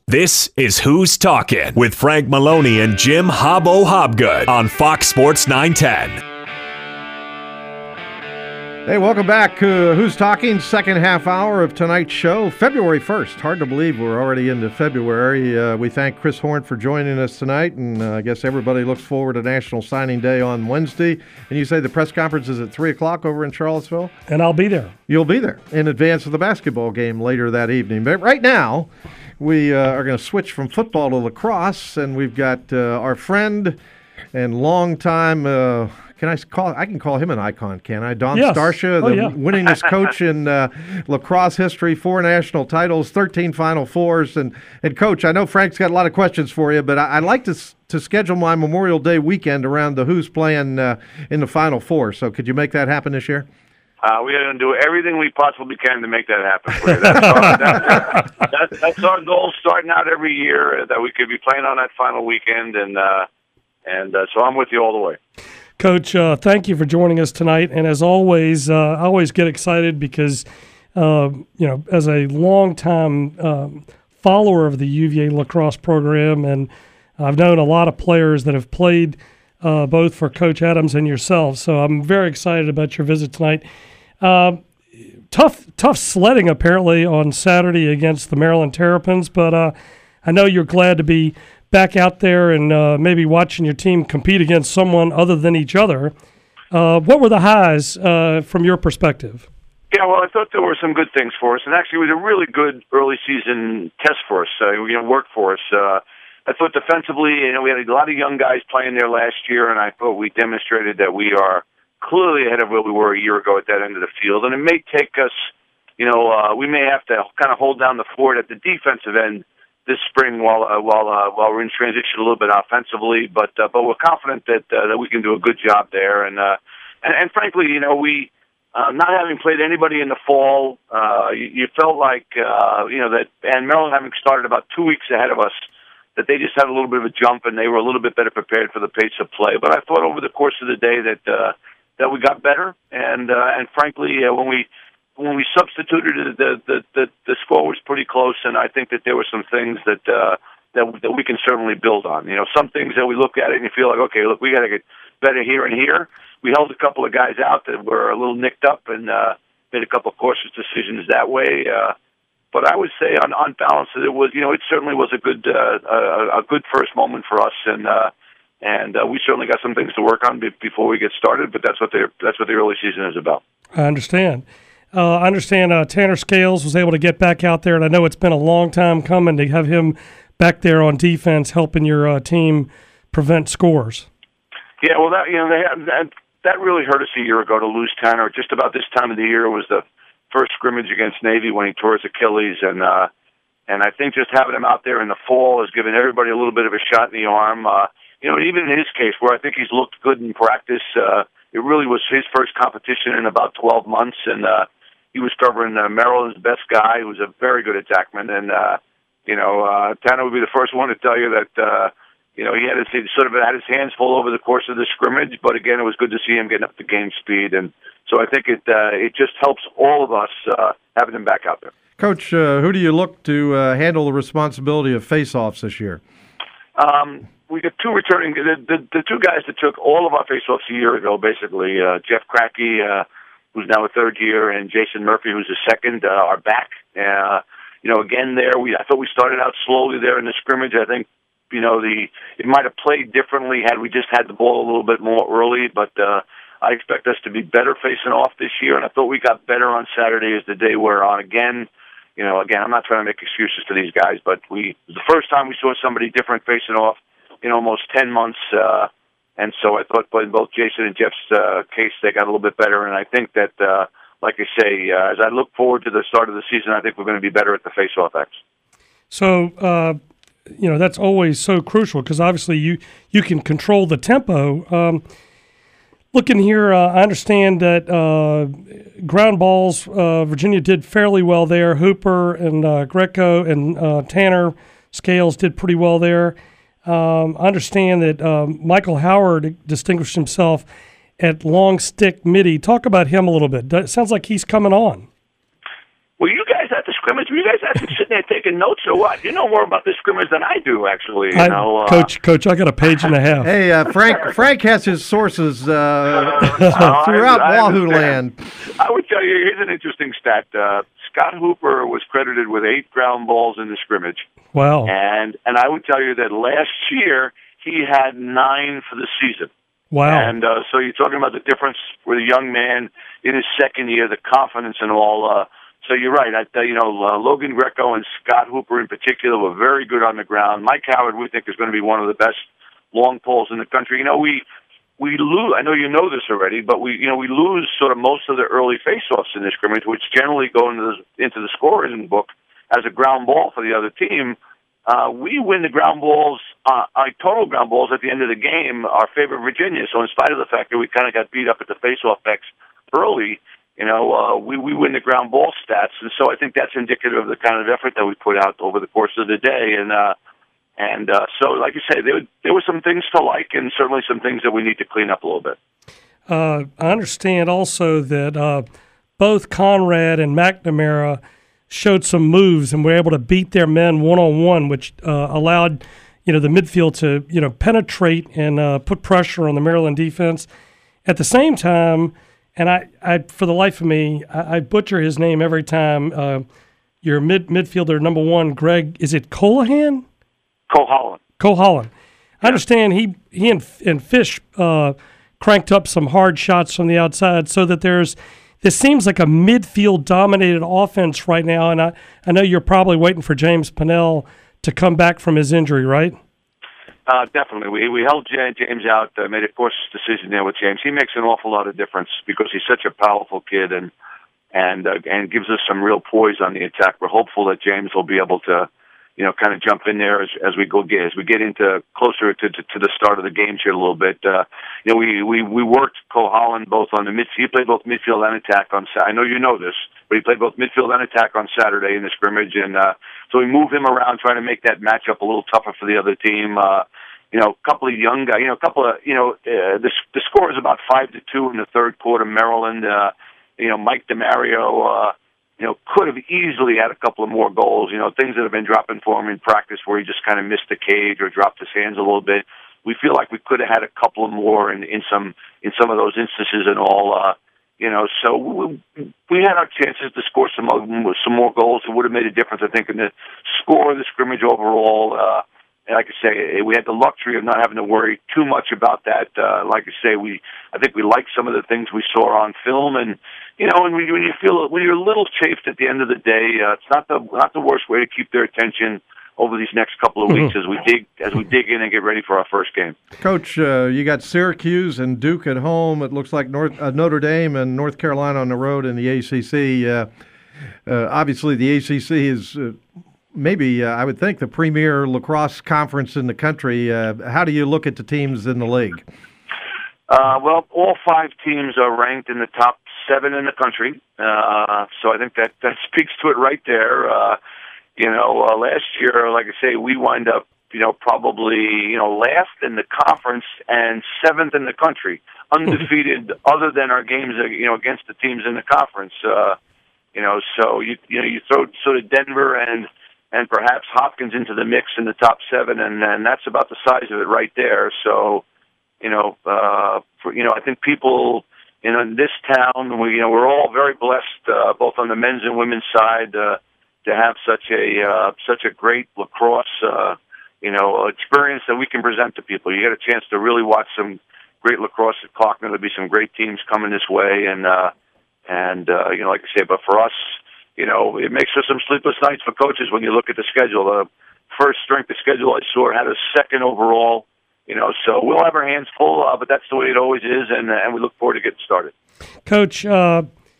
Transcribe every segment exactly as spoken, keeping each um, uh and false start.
This is Who's Talking with Frank Maloney and Jim Hobbo Hobgood on Fox Sports nine ten. Hey, welcome back. Uh, Who's Talking? Second half hour of tonight's show, February first. Hard to believe we're already into February. Uh, we thank Chris Horn for joining us tonight, and uh, I guess everybody looks forward to National Signing Day on Wednesday. And you say the press conference is at three o'clock over in Charlottesville? And I'll be there. You'll be there in advance of the basketball game later that evening. But right now, we uh, are going to switch from football to lacrosse, and we've got uh, our friend and longtime uh, Can I call? I can call him an icon, can I? Don yes. Starsha, oh, the yeah. winningest coach in uh, lacrosse history, four national titles, thirteen Final Fours, and and coach. I know Frank's got a lot of questions for you, but I, I'd like to to schedule my Memorial Day weekend around the who's playing uh, in the Final Four. So could you make that happen this year? Uh, we're going to do everything we possibly can to make that happen for you. That's our, that's, that's, that's our goal, starting out every year, uh, that we could be playing on that final weekend, and uh, and uh, so I'm with you all the way. Coach, uh, thank you for joining us tonight. And as always, uh, I always get excited because, uh, you know, as a longtime um, follower of the U V A lacrosse program, and I've known a lot of players that have played uh, both for Coach Adams and yourself. So I'm very excited about your visit tonight. Uh, tough, tough sledding apparently on Saturday against the Maryland Terrapins, but uh, I know you're glad to be back out there and uh, maybe watching your team compete against someone other than each other. Uh, what were the highs uh, from your perspective? Yeah, well, I thought there were some good things for us, and actually it was a really good early season test for us, uh, you know, work for us. Uh, I thought defensively, you know, we had a lot of young guys playing there last year, and I thought we demonstrated that we are clearly ahead of where we were a year ago at that end of the field. And it may take us, you know, uh, we may have to kind of hold down the fort at the defensive end this spring while uh, while uh, while we're in transition a little bit offensively, but uh, but we're confident that uh, that we can do a good job there. And uh, and, and frankly, you know, we uh, not having played anybody in the fall, uh, you, you felt like uh, you know that, and Maryland having started about two weeks ahead of us, that they just had a little bit of a jump and they were a little bit better prepared for the pace of play. But I thought over the course of the day that uh, that we got better, and uh, and frankly, uh, when we When we substituted it, the, the the the score was pretty close, and I think that there were some things that uh, that that we can certainly build on. You know, some things that we look at it and you feel like, okay, look, we got to get better here and here. We held a couple of guys out that were a little nicked up and uh, made a couple of cautious decisions that way. Uh, but I would say, on on balance, that it was, you know, it certainly was a good uh, a, a good first moment for us, and uh, and uh, we certainly got some things to work on be- before we get started. But that's what the that's what the early season is about. I understand. Uh, I understand uh, Tanner Scales was able to get back out there, and I know it's been a long time coming to have him back there on defense helping your uh, team prevent scores. Yeah, well, that you know they had, that that really hurt us a year ago to lose Tanner. Just about this time of the year was the first scrimmage against Navy when he tore his Achilles, and uh, and I think just having him out there in the fall has given everybody a little bit of a shot in the arm. Uh, you know, even in his case, where I think he's looked good in practice, uh, it really was his first competition in about twelve months, and uh, he was covering uh, Maryland's best guy, who was a very good attackman. And, uh, you know, uh, Tanner would be the first one to tell you that, uh, you know, he had his, he sort of had his hands full over the course of the scrimmage. But, again, it was good to see him getting up to game speed. And so I think it uh, it just helps all of us uh, having him back out there. Coach, uh, who do you look to uh, handle the responsibility of face-offs this year? Um, we got two returning, the, the, the two guys that took all of our face-offs a year ago, basically, uh, Jeff Crackey, uh, who's now a third year, and Jason Murphy, who's a second, uh, are back. Uh, you know, again, there, we I thought we started out slowly there in the scrimmage. I think, you know, the it might have played differently had we just had the ball a little bit more early, but uh, I expect us to be better facing off this year, and I thought we got better on Saturday as the day wore on. Again, you know, again, I'm not trying to make excuses for these guys, but we it was the first time we saw somebody different facing off in almost ten months, uh, and so I thought in both Jason and Jeff's uh, case, they got a little bit better. And I think that, uh, like I say, uh, as I look forward to the start of the season, I think we're going to be better at the face-off X. So, uh, you know, that's always so crucial because obviously you, you can control the tempo. Um, looking here, uh, I understand that uh, ground balls, uh, Virginia did fairly well there. Hooper and uh, Greco and uh, Tanner Scales did pretty well there. Um, I understand that um, Michael Howard distinguished himself at long stick midi. Talk about him a little bit. It sounds like he's coming on. Well, you guys at the scrimmage? Were you guys actually sitting there taking notes or what? You know more about this scrimmage than I do, actually. You I, know, uh, Coach, Coach, I got a page and a half. Hey, uh, Frank Frank has his sources uh, throughout I, I Wahoo land. I would tell you, here's an interesting stat. Uh, Scott Hooper was credited with eight ground balls in the scrimmage. Wow. And and I would tell you that last year he had nine for the season. Wow. And uh, so you're talking about the difference with a young man in his second year, the confidence and all. Uh, so you're right. I, uh, you know, uh, Logan Greco and Scott Hooper in particular were very good on the ground. Mike Howard, we think, is going to be one of the best long poles in the country. You know, we we lose. I know you know this already, but we you know we lose sort of most of the early faceoffs in this scrimmage, which generally go into the, into the scoring book as a ground ball for the other team. Uh, we win the ground balls, uh, our total ground balls at the end of the game, our favorite Virginia. So in spite of the fact that we kind of got beat up at the faceoff backs early, you know, uh, we, we win the ground ball stats. And so I think that's indicative of the kind of effort that we put out over the course of the day. And, uh, and, uh, so like you say, there, there were some things to like and certainly some things that we need to clean up a little bit. Uh, I understand also that, uh, both Conrad and McNamara showed some moves and were able to beat their men one-on-one, which uh, allowed, you know, the midfield to, you know, penetrate and uh, put pressure on the Maryland defense. At the same time, and I, I for the life of me, I, I butcher his name every time, uh, your mid midfielder, number one, Greg, is it Colahan? Coholland. Coholland. I understand he, he and, and Fish uh, cranked up some hard shots from the outside so that there's this seems like a midfield-dominated offense right now, and I, I know you're probably waiting for James Pennell to come back from his injury, right? Uh, definitely. We we held James out, uh, made a cautious decision there with James. He makes an awful lot of difference because he's such a powerful kid and and uh, and gives us some real poise on the attack. We're hopeful that James will be able to, you know, kind of jump in there as, as we go get as we get into closer to, to to the start of the games here a little bit. Uh, you know, we we we worked Coholland both on the midfield. He played both midfield and attack on. I know you know this, but he played both midfield and attack on Saturday in the scrimmage, and uh, so we moved him around, trying to make that matchup a little tougher for the other team. Uh, you know, a couple of young guys. You know, a couple of you know, uh, the the score is about five to two in the third quarter. Maryland. Uh, you know, Mike DeMario. Uh, You know, could have easily had a couple of more goals. You know, things that have been dropping for him in practice where he just kind of missed the cage or dropped his hands a little bit. We feel like we could have had a couple of more in, in some in some of those instances and all. Uh, you know, so we, we had our chances to score some some more goals. It would have made a difference, I think, in the score of the scrimmage overall. Uh, and like I say, we had the luxury of not having to worry too much about that. Uh, like I say, we I think we liked some of the things we saw on film, and you know, and when you, when you feel when you're a little chafed at the end of the day, uh, it's not the not the worst way to keep their attention over these next couple of weeks as we dig as we dig in and get ready for our first game. Coach, uh, you got Syracuse and Duke at home. It looks like North uh, Notre Dame and North Carolina on the road in the A C C. Uh, uh, obviously, the A C C is uh, maybe uh, I would think the premier lacrosse conference in the country. Uh, how do you look at the teams in the league? Uh, well, all five teams are ranked in the top seven in the country, uh, so I think that, that speaks to it right there. Uh, you know, uh, last year, like I say, we wind up, you know, probably, you know, last in the conference and seventh in the country, undefeated other than our games, you know, against the teams in the conference. Uh, you know, so you you know you throw sort of Denver and and perhaps Hopkins into the mix in the top seven, and and that's about the size of it right there. So, you know, uh, for, you know, I think people. You know, in this town, we you know we're all very blessed, uh, both on the men's and women's side, uh, to have such a uh, such a great lacrosse, uh, you know, experience that we can present to people. You get a chance to really watch some great lacrosse at Clarkman. There'll be some great teams coming this way, and uh, and uh, you know, like I say, but for us, you know, it makes for some sleepless nights for coaches when you look at the schedule. The first strength of schedule I saw had a second overall. You know, so we'll have our hands full, uh, but that's the way it always is, and uh, and we look forward to getting started. Coach, uh,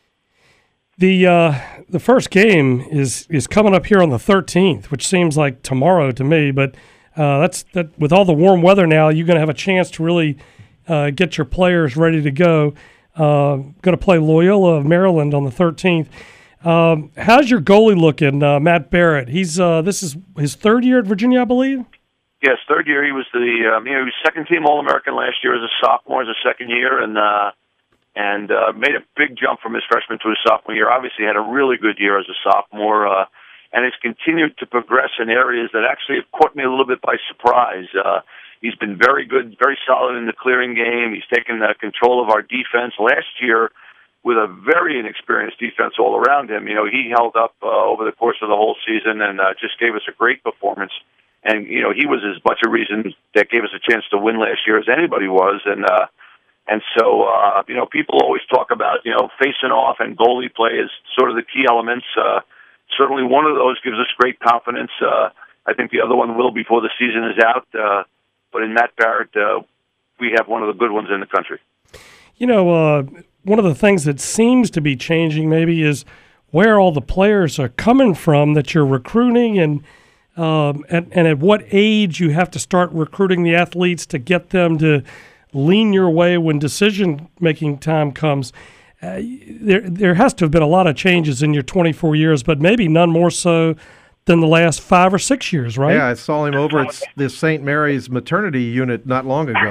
the uh, the first game is is coming up here on the thirteenth, which seems like tomorrow to me. But uh, that's that. With all the warm weather now, you're going to have a chance to really uh, get your players ready to go. Uh, going to play Loyola of Maryland on the thirteenth. Um, how's your goalie looking, uh, Matt Barrett? He's uh, this is his third year at Virginia, I believe. Yes, third year. He was the um, you know he was second team All American last year as a sophomore, as a second year, and uh, and uh, made a big jump from his freshman to his sophomore year. Obviously had a really good year as a sophomore, uh, and has continued to progress in areas that actually have caught me a little bit by surprise. Uh, he's been very good, very solid in the clearing game. He's taken uh, control of our defense. Last year, with a very inexperienced defense all around him, you know, he held up uh, over the course of the whole season and uh, just gave us a great performance. And, you know, he was as much a reason that gave us a chance to win last year as anybody was. And, uh, and so, uh, you know, people always talk about, you know, facing off and goalie play as sort of the key elements. Uh, certainly one of those gives us great confidence. Uh, I think the other one will before the season is out. Uh, but in Matt Barrett, uh, we have one of the good ones in the country. You know, uh, one of the things that seems to be changing maybe is where all the players are coming from that you're recruiting, and um, and, and at what age you have to start recruiting the athletes to get them to lean your way when decision-making time comes. Uh, there, there has to have been a lot of changes in your twenty-four years, but maybe none more so than the last five or six years, right? Yeah, I saw him over at the Saint Mary's maternity unit not long ago.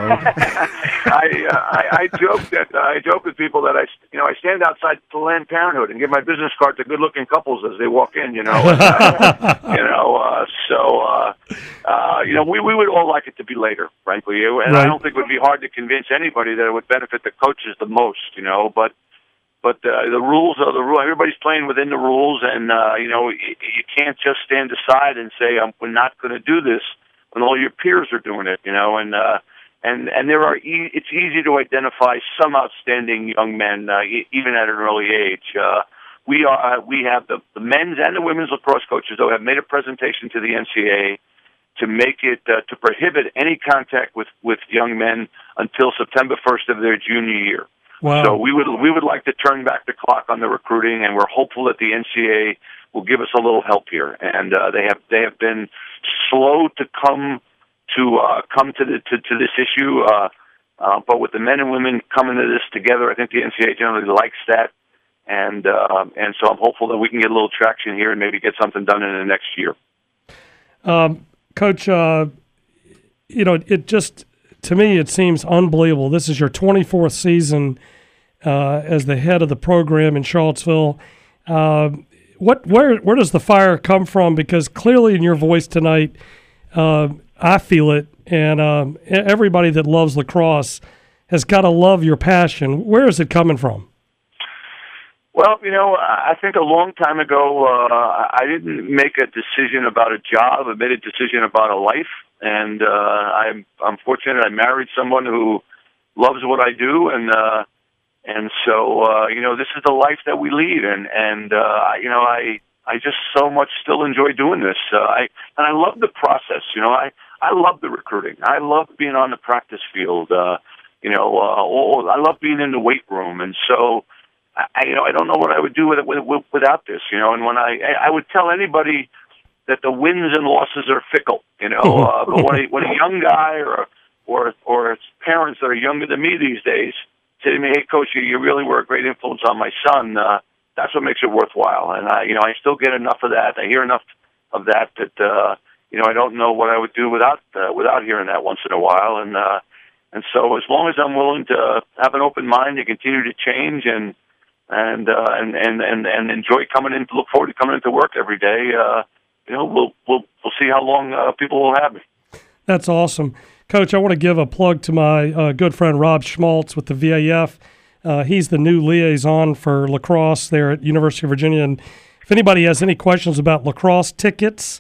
I, uh, I I joke that uh, I joke with people that I you know I stand outside Planned Parenthood and give my business card to good-looking couples as they walk in. You know, and, uh, you know. Uh, so uh, uh, you know, we we would all like it to be later, frankly, and right. I don't think it would be hard to convince anybody that it would benefit the coaches the most. You know, but. But uh, the rules are the rule. Everybody's playing within the rules, and uh, you know you, you can't just stand aside and say um, we're not going to do this when all your peers are doing it. You know, and uh, and and there are. E- it's easy to identify some outstanding young men, uh, e- even at an early age. Uh, we are. We have the, the men's and the women's lacrosse coaches, though, have made a presentation to the N C A A to make it uh, to prohibit any contact with with young men until September first of their junior year. Wow. So we would we would like to turn back the clock on the recruiting, and we're hopeful that the N C A A will give us a little help here. And uh, they have they have been slow to come to uh, come to the to, to this issue, uh, uh, but with the men and women coming to this together, I think the N C A A generally likes that, and uh, and so I'm hopeful that we can get a little traction here and maybe get something done in the next year. Um, Coach, uh, you know, it just to me it seems unbelievable. This is your twenty-fourth season Uh, as the head of the program in Charlottesville. Uh, what, where, where does the fire come from? Because clearly in your voice tonight, uh, I feel it, and um, everybody that loves lacrosse has got to love your passion. Where is it coming from? Well, you know, I think a long time ago, uh, I didn't make a decision about a job. I made a decision about a life, and uh, I'm, I'm fortunate I married someone who loves what I do, and uh, And so, uh, you know, this is the life that we lead, and and uh, you know, I I just so much still enjoy doing this. Uh, I and I love the process. You know, I I love the recruiting. I love being on the practice field. Uh, you know, uh, all, I love being in the weight room, and so I you know I don't know what I would do with it with, without this. You know, and when I I would tell anybody that the wins and losses are fickle. You know, uh, but when a, when a young guy or or or parents that are younger than me these days say to me, "Hey, Coach, you, you really were a great influence on my son," uh, that's what makes it worthwhile. And I, you know, I still get enough of that. I hear enough of that that uh, you know I don't know what I would do without uh, without hearing that once in a while. And uh, and so, as long as I'm willing to have an open mind to continue to change and and uh, and, and and and enjoy coming in, look forward to coming into work every day, uh, you know, we'll we'll we'll see how long uh, people will have me. That's awesome. Coach, I want to give a plug to my uh, good friend Rob Schmaltz with the V A F. Uh, he's the new liaison for lacrosse there at University of Virginia. And if anybody has any questions about lacrosse tickets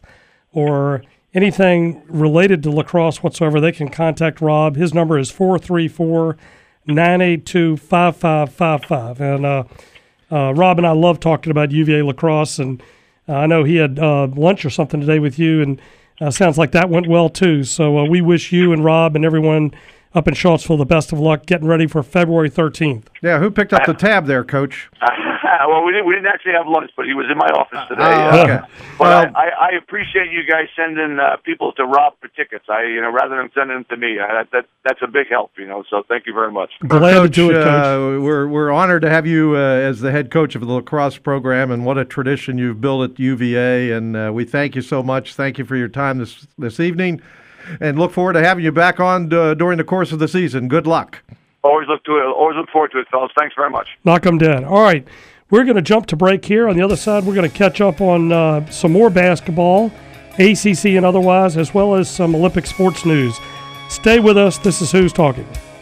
or anything related to lacrosse whatsoever, they can contact Rob. His number is four three four, nine eight two, five five five five. And uh, uh, Rob and I love talking about U V A lacrosse, and uh, I know he had uh, lunch or something today with you, and Uh, sounds like that went well, too. So uh, we wish you and Rob and everyone up in Charlottesville the best of luck getting ready for February thirteenth. Yeah, who picked up the tab there, Coach? Uh, well, we didn't, we didn't actually have lunch, but he was in my office today. Uh, okay. Uh, but well, I, I appreciate you guys sending uh, people to Rob for tickets. I, you know, rather than sending them to me, I, that, that that's a big help. You know, so thank you very much. Glad Coach, to do it, Coach. Uh, we're we're honored to have you uh, as the head coach of the lacrosse program, and what a tradition you've built at U V A. And uh, we thank you so much. Thank you for your time this this evening, and look forward to having you back on uh, during the course of the season. Good luck. Always look to it. Always look forward to it, fellas. Thanks very much. Knock 'em dead. All right. We're going to jump to break here. On the other side, we're going to catch up on uh, some more basketball, A C C and otherwise, as well as some Olympic sports news. Stay with us. This is Who's Talking.